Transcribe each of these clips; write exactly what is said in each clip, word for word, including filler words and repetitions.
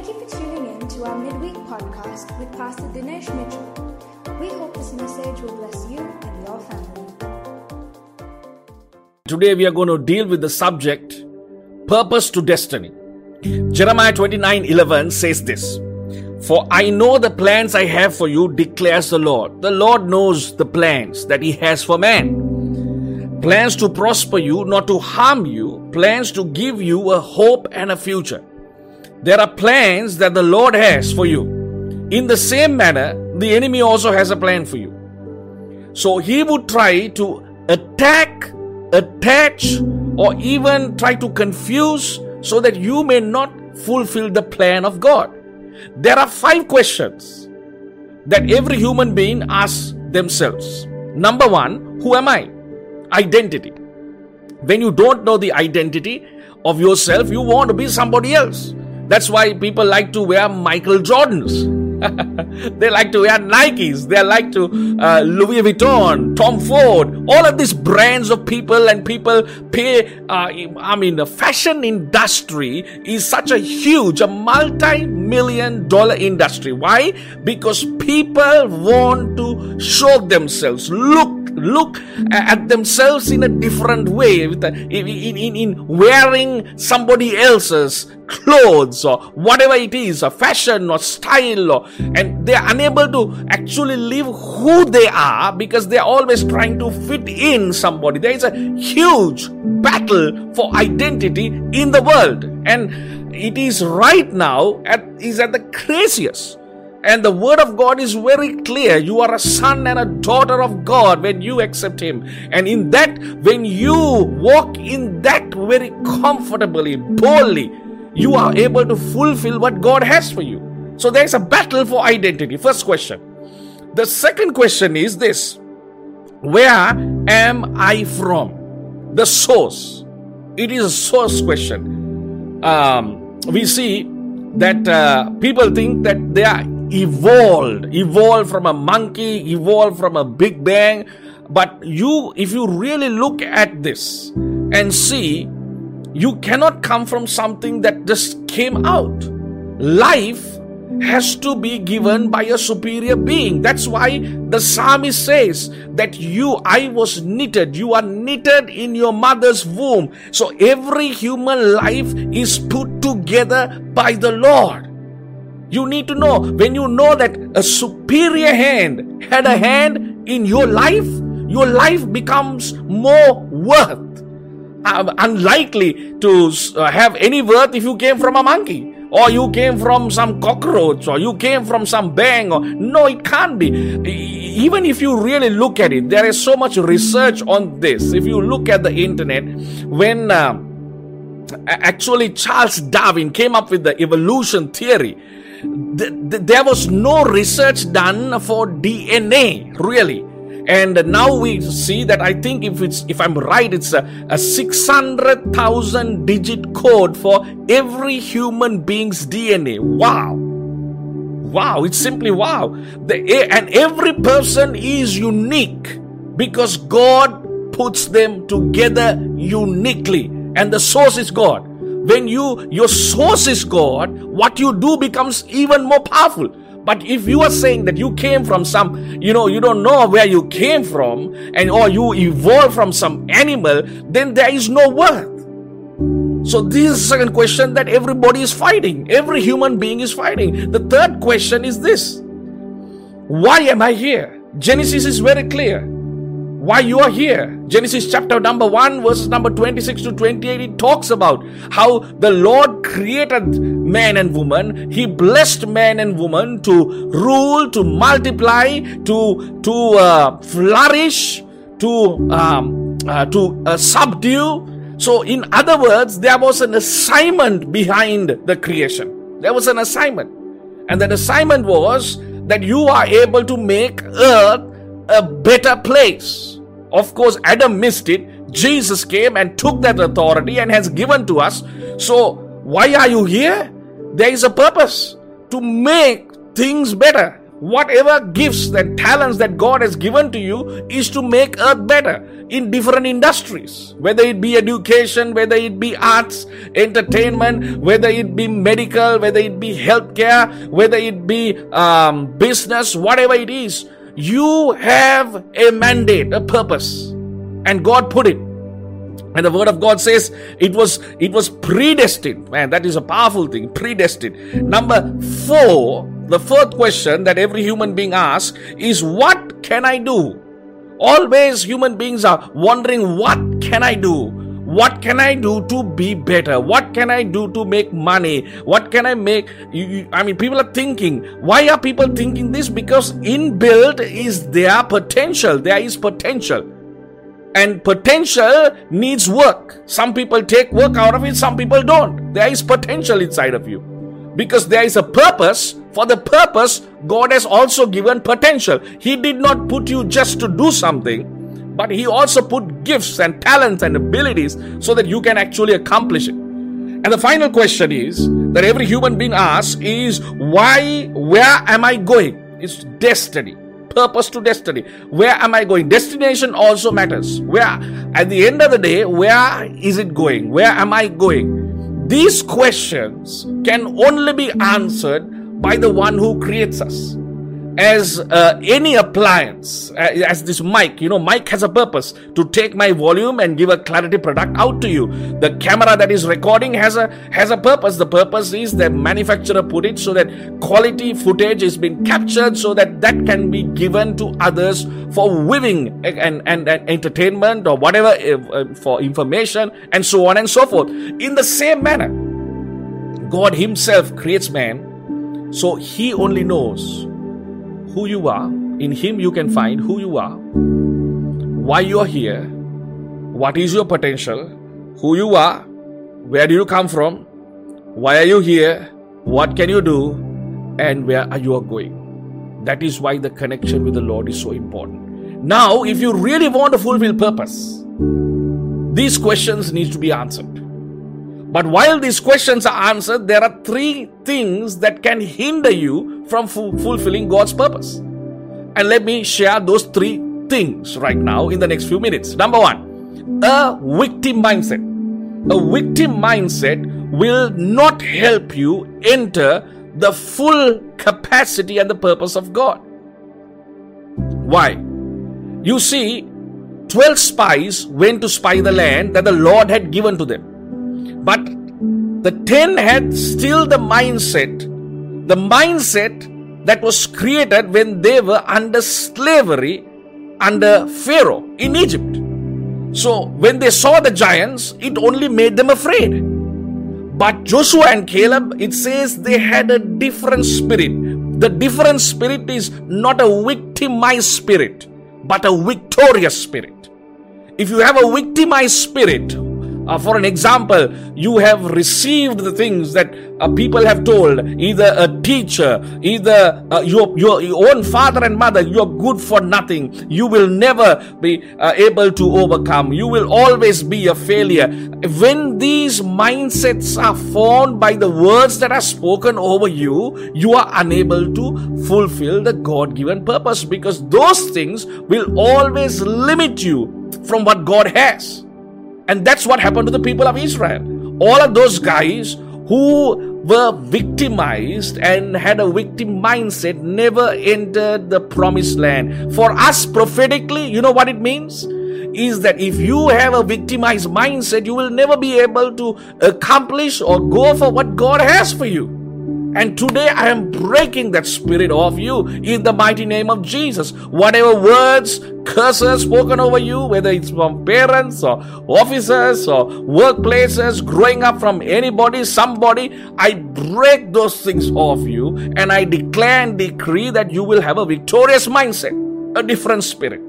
Thank you for tuning in to our midweek podcast with Pastor Dinesh Mitchell. We hope this message will bless you and your family. Today we are going to deal with the subject, purpose to destiny. Jeremiah twenty-nine eleven says this, "For I know the plans I have for you, declares the Lord." The Lord knows the plans that He has for man. Plans to prosper you, not to harm you. Plans to give you a hope and a future. There are plans that the Lord has for you. In the same manner, the enemy also has a plan for you. So he would try to attack, attach, or even try to confuse so that you may not fulfill the plan of God. There are five questions that every human being asks themselves. Number one, who am I? Identity. When you don't know the identity of yourself, you want to be somebody else. That's why people like to wear Michael Jordans. They like to wear Nikes. They like to uh, Louis Vuitton, Tom Ford. All of these brands of people, and people pay. Uh, I mean, the fashion industry is such a huge, a multi-million dollar industry. Why? Because people want to show themselves, look. Look at themselves in a different way, with a, in, in, in wearing somebody else's clothes or whatever it is, or fashion or style, or, and they are unable to actually live who they are because they are always trying to fit in somebody. There is a huge battle for identity in the world, and it is right now at is at the craziest. And the word of God is very clear. You are a son and a daughter of God when you accept Him. And in that, when you walk in that very comfortably, boldly, you are able to fulfill what God has for you. So there is a battle for identity. First question. The second question is this: where am I from? The source. It is a source question. Um, we see that uh, people think that they are evolved, evolved from a monkey, evolved from a big bang. But you, if you really look at this and see, you cannot come from something that just came out. Life has to be given by a superior being. That's why the psalmist says that you, I was knitted, you are knitted in your mother's womb. So every human life is put together by the Lord. You need to know, when you know that a superior hand had a hand in your life, your life becomes more worth. Uh, unlikely to uh, have any worth if you came from a monkey, or you came from some cockroach, or you came from some bang. Or no, it can't be. Even if you really look at it, there is so much research on this. If you look at the internet, when uh, actually Charles Darwin came up with the evolution theory, th- th- there was no research done for D N A, really. And now we see that, I think if it's if I'm right, it's a, a six hundred thousand digit code for every human being's D N A. Wow. Wow, it's simply wow. The, and every person is unique because God puts them together uniquely. And the source is God. When you your source is God, what you do becomes even more powerful. But if you are saying that you came from some, you know, you don't know where you came from, and or you evolved from some animal, then there is no worth. So this is the second question that everybody is fighting. Every human being is fighting. The third question is this: why am I here? Genesis is very clear. Why you are here. Genesis chapter number one, verses number twenty-six to twenty-eight, it talks about how the Lord created man and woman. He blessed man and woman to rule, to multiply, to to uh, flourish, to um, uh, to uh, subdue. So in other words, there was an assignment behind the creation. There was an assignment. And that assignment was that you are able to make earth a better place. Of course, Adam missed it. Jesus came and took that authority and has given to us. So, why are you here? There is a purpose to make things better. Whatever gifts and talents that God has given to you is to make earth better. in different industries, whether it be education, whether it be arts, entertainment, whether it be medical, whether it be healthcare, whether it be um, business, whatever it is. You have a mandate, a purpose, and God put it. And the word of God says it was it was predestined. Man, that is a powerful thing. Predestined. Number four, the fourth question that every human being asks is, what can I do? Always human beings are wondering, what can I do? What can I do to be better? What can I do to make money? What can I make? You, you, I mean, people are thinking. Why are people thinking this? Because inbuilt is their potential. There is potential. And potential needs work. Some people take work out of it, some people don't. There is potential inside of you. Because there is a purpose. For the purpose, God has also given potential. He did not put you just to do something, but He also put gifts and talents and abilities so that you can actually accomplish it. And the final question is that every human being asks is, why, where am I going? It's destiny. Purpose to destiny. Where am I going? Destination also matters. Where, at the end of the day, where is it going? Where am I going? These questions can only be answered by the one who creates us. As uh, any appliance, uh, as this mic, you know, mic has a purpose to take my volume and give a clarity product out to you. The camera that is recording has a has a purpose. The purpose is the manufacturer put it so that quality footage is being captured so that that can be given to others for viewing and, and, and entertainment or whatever, uh, for information and so on and so forth. In the same manner, God Himself creates man, so He only knows who you are. In Him you can find who you are, why you are here, what is your potential, who you are, where do you come from, why are you here, what can you do, and where are you going. That is why the connection with the Lord is so important. Now, if you really want to fulfill purpose, these questions need to be answered. But while these questions are answered, there are three things that can hinder you from fu- fulfilling God's purpose. And let me share those three things right now in the next few minutes. Number one, a victim mindset. A victim mindset will not help you enter the full capacity and the purpose of God. Why? You see, twelve spies went to spy the land that the Lord had given to them. But the ten had still the mindset, the mindset that was created when they were under slavery under Pharaoh in Egypt. So when they saw the giants, it only made them afraid. But Joshua and Caleb, it says they had a different spirit. The different spirit is not a victimized spirit, but a victorious spirit. If you have a victimized spirit, Uh, for an example, you have received the things that uh, people have told, either a teacher, either uh, your, your your own father and mother, you're good for nothing, you will never be uh, able to overcome, you will always be a failure. When these mindsets are formed by the words that are spoken over you, you are unable to fulfill the God-given purpose, because those things will always limit you from what God has. And that's what happened to the people of Israel. All of those guys who were victimized and had a victim mindset never entered the promised land. For us prophetically, you know what it means? Is that if you have a victimized mindset, you will never be able to accomplish or go for what God has for you. And today I am breaking that spirit off you in the mighty name of Jesus. Whatever words, curses spoken over you, whether it's from parents or officers or workplaces, growing up from anybody, somebody, I break those things off you and I declare and decree that you will have a victorious mindset, a different spirit,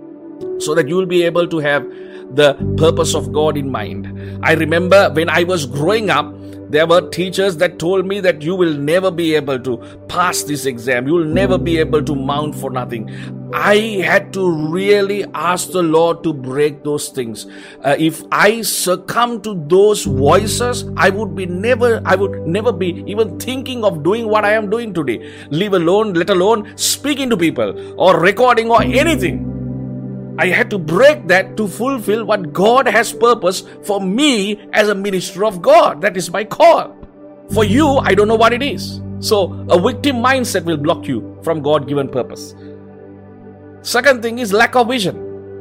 so that you will be able to have the purpose of God in mind. I remember when I was growing up, there were teachers that told me that you will never be able to pass this exam. You will never be able to mount for nothing. I had to really ask the Lord to break those things. Uh, if I succumb to those voices, I would be never, I would never be even thinking of doing what I am doing today. Leave alone, let alone speaking to people or recording or anything. I had to break that to fulfill what God has purposed for me as a minister of God. That is my call. For you, I don't know what it is. So a victim mindset will block you from God-given purpose. Second thing is lack of vision.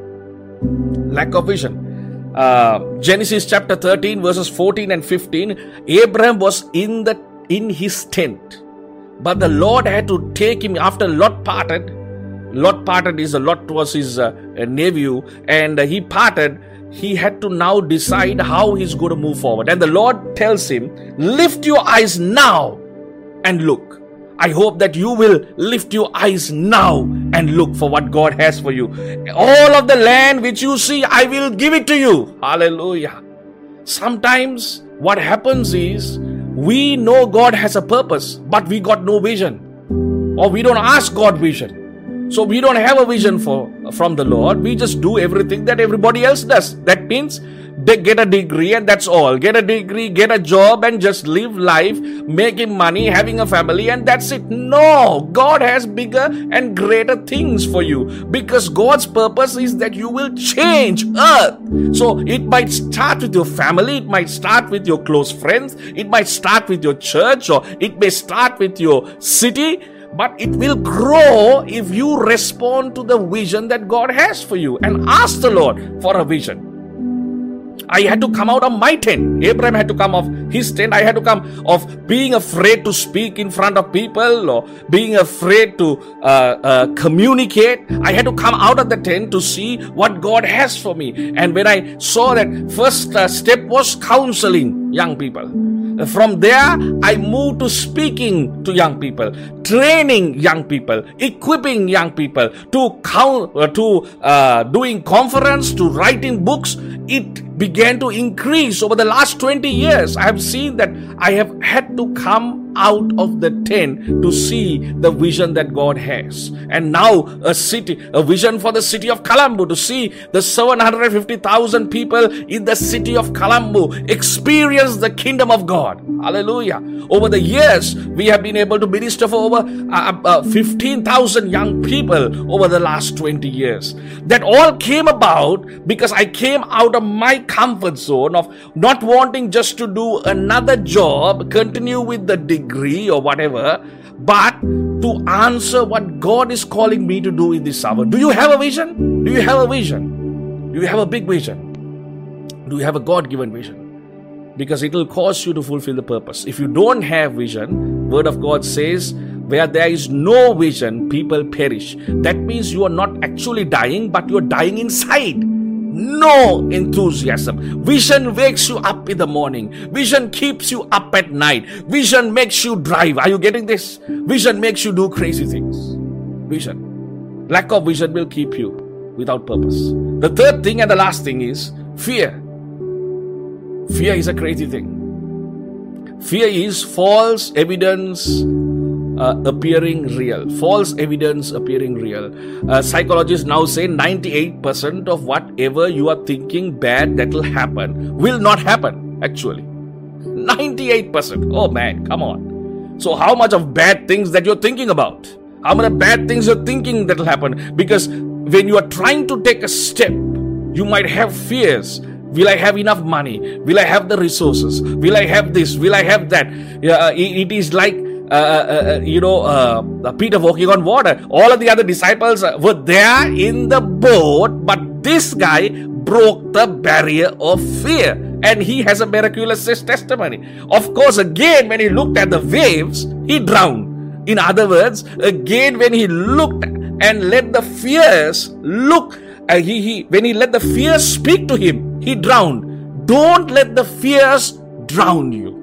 Lack of vision. Uh, Genesis chapter thirteen verses fourteen and fifteen. Abraham was in the in his tent, but the Lord had to take him after Lot parted. Lot parted is Lot was his uh, nephew, and uh, he parted. He had to now decide how he's going to move forward. And the Lord tells him, lift your eyes now and look. I hope that you will lift your eyes now and look for what God has for you. All of the land which you see, I will give it to you. Hallelujah. Sometimes what happens is, we know God has a purpose, but we got no vision. Or we don't ask God vision. So we don't have a vision for from the Lord. We just do everything that everybody else does. That means they get a degree and that's all. Get a degree, get a job and just live life, making money, having a family, and that's it. No, God has bigger and greater things for you, because God's purpose is that you will change earth. So it might start with your family, it might start with your close friends, it might start with your church, or it may start with your city. But it will grow if you respond to the vision that God has for you and ask the Lord for a vision. I had to come out of my tent. Abraham had to come off his tent. I had to come of being afraid to speak in front of people, or being afraid to uh, uh, communicate. I had to come out of the tent to see what God has for me. And when I saw that, first uh, step was counseling young people. From there, I moved to speaking to young people, training young people, equipping young people, to count, uh, to uh, doing conference, to writing books. It began to increase over the last twenty years. I have seen that I have had to come out of the tent to see the vision that God has. And now a city, a vision for the city of Colombo, to see the seven hundred fifty thousand people in the city of Colombo experience the kingdom of God. Hallelujah. Over the years, we have been able to minister for over uh, uh, fifteen thousand young people over the last twenty years. That all came about because I came out of my comfort zone of not wanting just to do another job, continue with the degree or whatever, but to answer what God is calling me to do in this hour. Do you have a vision? Do you have a vision? Do you have a big vision? Do you have a God-given vision? Because it will cause you to fulfill the purpose. If you don't have vision, Word of God says, where there is no vision, people perish. That means you are not actually dying, but you are dying inside. No enthusiasm. Vision wakes you up in the morning. Vision keeps you up at night. Vision makes you drive. Are you getting this? Vision makes you do crazy things. Vision. Lack of vision will keep you without purpose. The third thing and the last thing is fear. Fear is a crazy thing. Fear is false evidence Uh, appearing real. False evidence appearing real. Uh, psychologists now say ninety-eight percent of whatever you are thinking bad that will happen will not happen, actually. ninety-eight percent. Oh man, come on. So how much of bad things that you're thinking about? How many bad things you're thinking that will happen? Because when you are trying to take a step, you might have fears. Will I have enough money? Will I have the resources? Will I have this? Will I have that? Uh, it, it is like Uh, uh, uh, you know, uh, Peter walking on water. All of the other disciples uh, were there in the boat, but this guy broke the barrier of fear, and he has a miraculous testimony. Of course, again, when he looked at the waves, he drowned. In other words, again, when he looked and let the fears look, uh, he, he when he let the fears speak to him, he drowned. Don't let the fears drown you.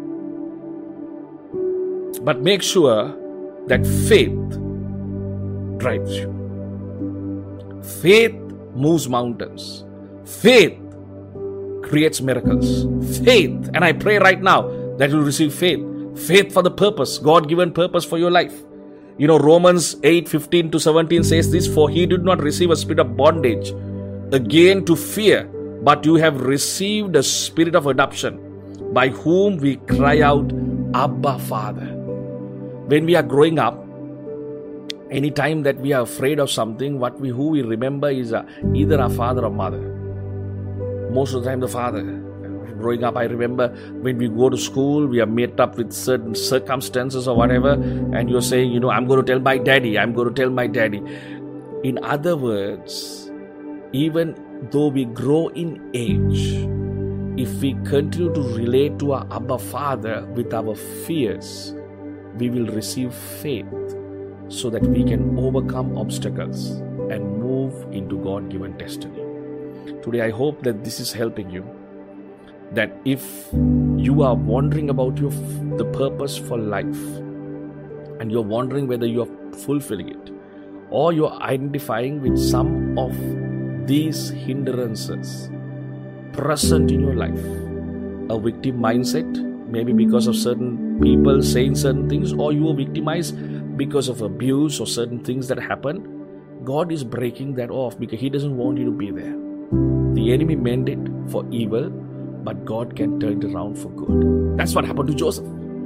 But make sure that faith drives you. Faith moves mountains. Faith creates miracles. Faith, and I pray right now that you receive faith. Faith for the purpose, God-given purpose for your life. You know, Romans eight fifteen to seventeen says this, for he did not receive a spirit of bondage again to fear, but you have received a spirit of adoption, by whom we cry out, Abba, Father. When we are growing up, Anytime that we are afraid of something, what we who we remember is uh, either our father or mother. Most of the time the father. Growing up, I remember when we go to school, we are met up with certain circumstances or whatever, and you're saying, you know, I'm going to tell my daddy, I'm going to tell my daddy. In other words, even though we grow in age, if we continue to relate to our Abba Father with our fears, we will receive faith so that we can overcome obstacles and move into God-given destiny. Today, I hope that this is helping you. That if you are wondering about your the purpose for life, and you're wondering whether you are fulfilling it, or you're identifying with some of these hindrances present in your life, a victim mindset, maybe because of certain people saying certain things, or you are victimized because of abuse or certain things that happen, God is breaking that off because He doesn't want you to be there. The enemy meant it for evil, but God can turn it around for good. That's what happened to Joseph.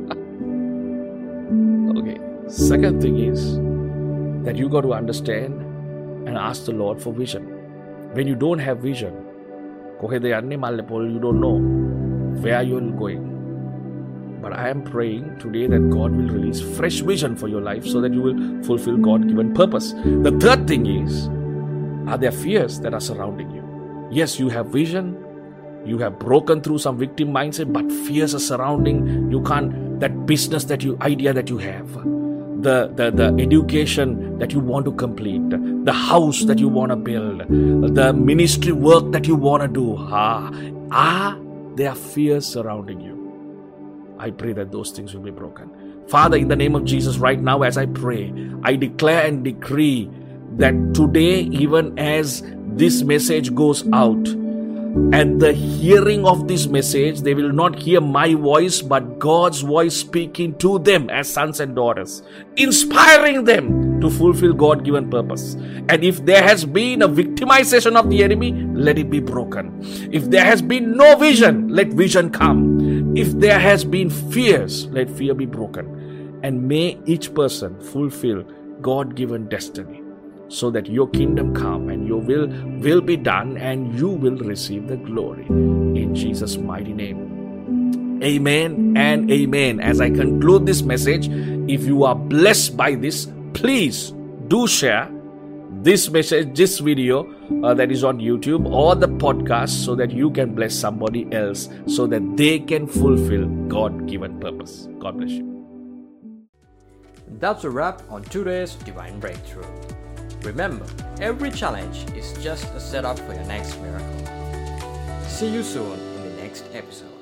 Okay. Second thing is that you got to understand and ask the Lord for vision. When you don't have vision, you don't know where you're going. But I am praying today that God will release fresh vision for your life so that you will fulfill God-given purpose. The third thing is, are there fears that are surrounding you? Yes, you have vision. You have broken through some victim mindset, but fears are surrounding. You can't, that business that you, idea that you have, the, the, the education that you want to complete, the house that you want to build, the ministry work that you want to do. Ah, ah, there are fears surrounding you. I pray that those things will be broken. Father, in the name of Jesus, right now as I pray, I declare and decree that today, even as this message goes out, at the hearing of this message, they will not hear my voice, but God's voice speaking to them as sons and daughters, inspiring them to fulfill God-given purpose. And if there has been a victimization of the enemy, let it be broken. If there has been no vision, let vision come. If there has been fears, let fear be broken. And may each person fulfill God-given destiny, so that your kingdom come and your will will be done and you will receive the glory. In Jesus' mighty name. Amen and amen. As I conclude this message, if you are blessed by this, please do share this message, this video uh, that is on YouTube or the podcast, so that you can bless somebody else, so that they can fulfill God-given purpose. God bless you. That's a wrap on today's Divine Breakthrough. Remember, every challenge is just a setup for your next miracle. See you soon in the next episode.